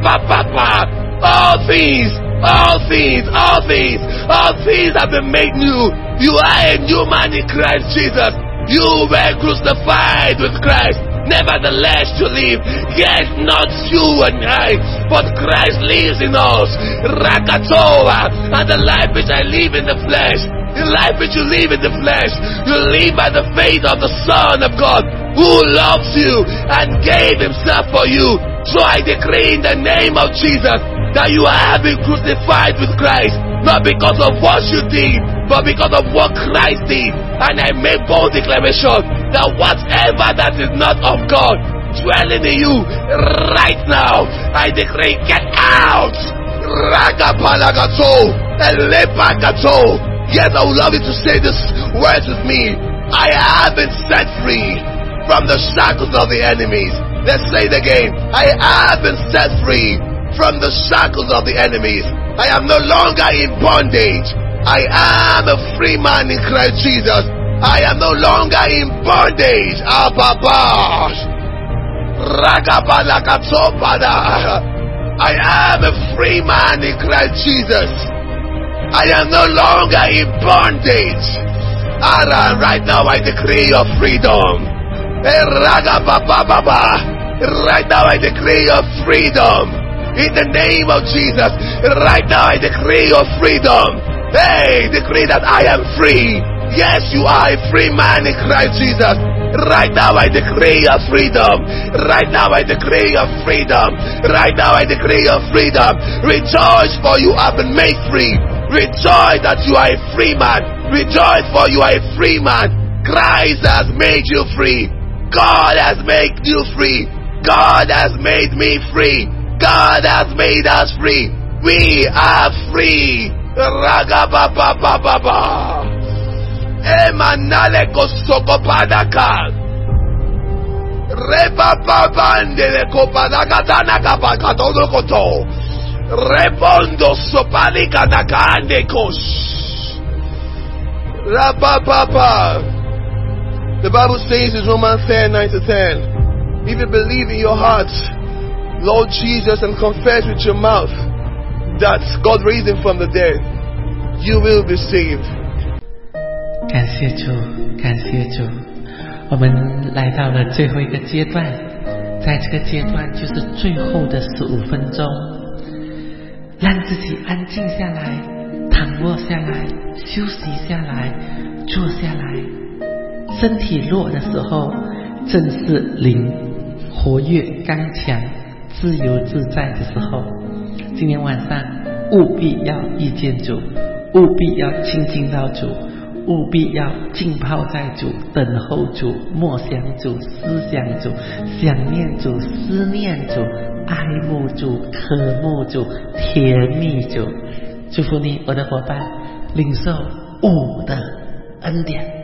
all things have been made new. You are a new man in Christ Jesus. You were crucified with Christ. Nevertheless you live, yet not you and I, but Christ lives in us. Rakatoa, and the life which I live in the flesh, the life which you live in the flesh, you live by the faith of the Son of God, who loves you and gave himself for you. So I decree in the name of Jesus that you have been crucified with Christ, not because of what you did, but because of what Christ did. And I make bold declaration that whatever that is not of God dwelling in you right now, I decree, get out. Ragapalagato, Elepagato. Yes, I would love you to say this words with me. I have been set free from the shackles of the enemies. Let's say it again. I have been set free from the shackles of the enemies. I am no longer in bondage. I am a free man in Christ Jesus. I am no longer in bondage. Ababash. Ragabalakatopada. I am a free man in Christ Jesus. I am no longer in bondage. Ara, right now I decree your freedom. Right now I decree your freedom. In the name of Jesus. Right now I decree your freedom. Hey, decree that I am free. Yes, you are a free man in Christ Jesus. Right now I decree your freedom. Right now I decree your freedom. Right now I decree your freedom. Rejoice, for you have been made free. Rejoice that you are a free man. Rejoice, for you are a free man. Christ has made you free. God has made you free. God has made me free. God has made us free. We are free. Ragababababa. Emanale kosokopadaka. Rebababandele kopadakatana kapakatodokoto. Rebondo sopalika nakande kosh. Rabababa. The Bible says in Romans 10:9-10, if you believe in your heart, Lord Jesus, and confess with your mouth that God raised him from the dead, you will be saved. 感谢主，感谢主，我们来到了最后一个阶段，在这个阶段就是最后的15分钟，让自己安静下来，躺卧下来，休息下来，坐下来。身体弱的时候，正是灵活跃、刚强、自由自在的时候。今天晚上务必要遇见主，务必要亲近到主，务必要浸泡在主，等候主，默想主，思想主，想念主，思念主，爱慕主，渴慕主，甜蜜主。祝福你，我的伙伴，领受5的恩典。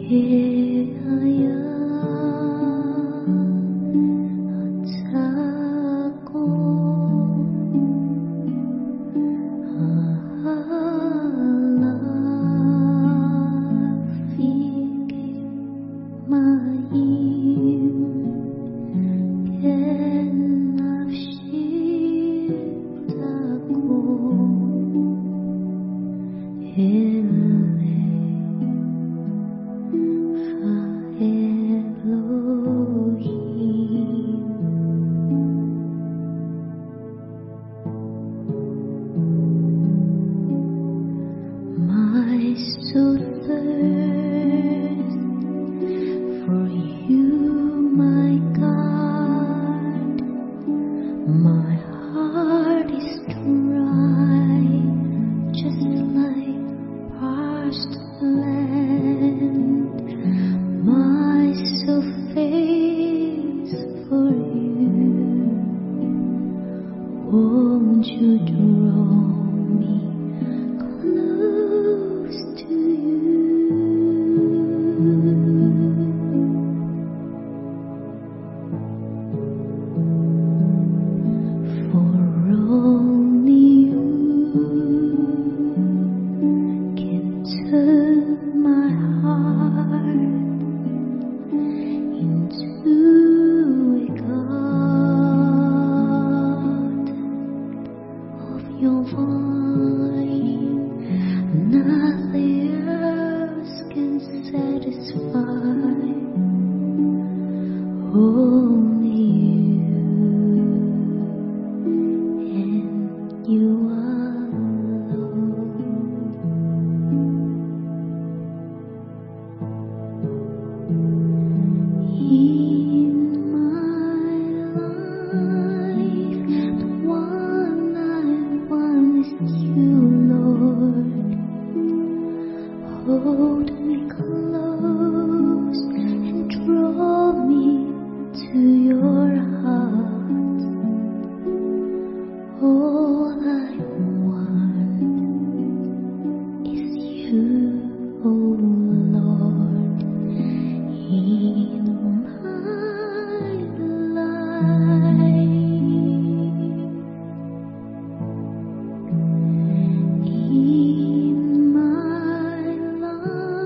In my life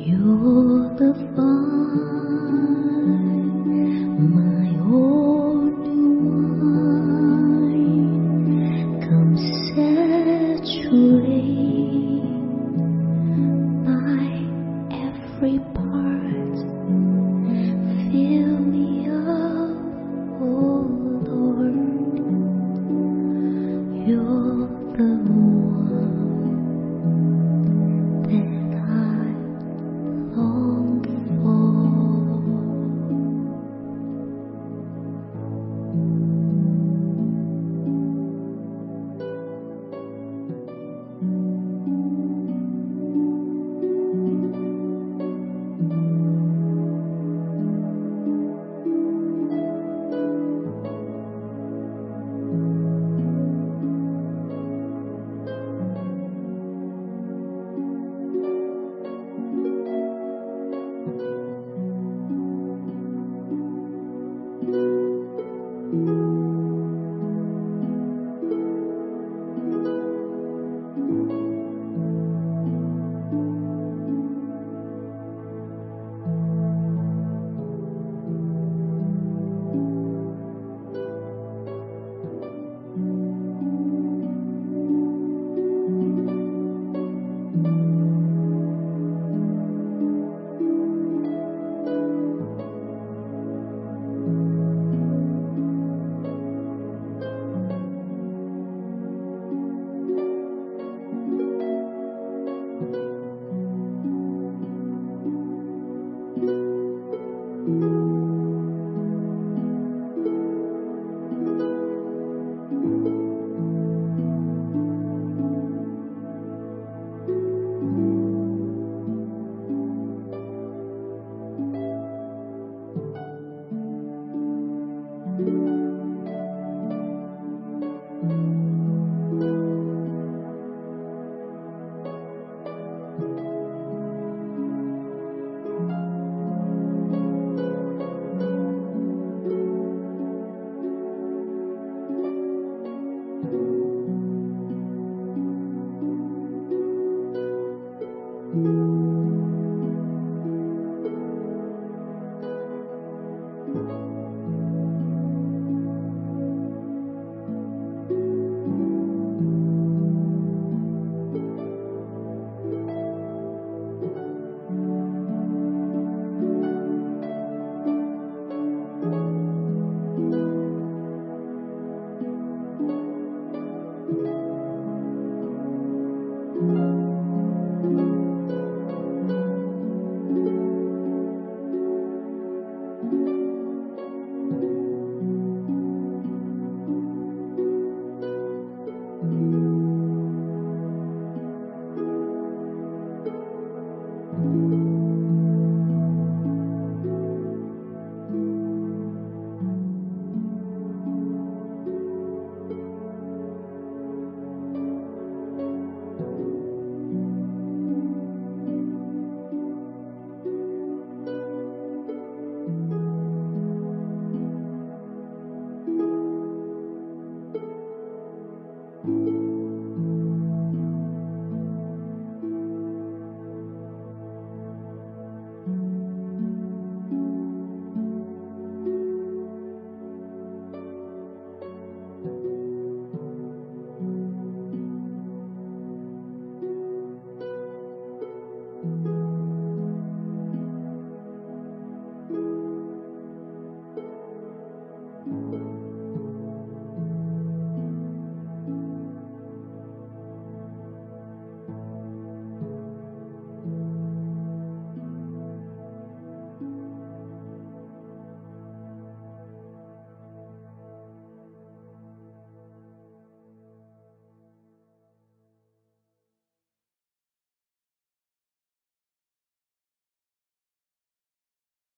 You're the vine, my only wine. Come saturate my every part. Fill me up, oh Lord. You're the one that I long for.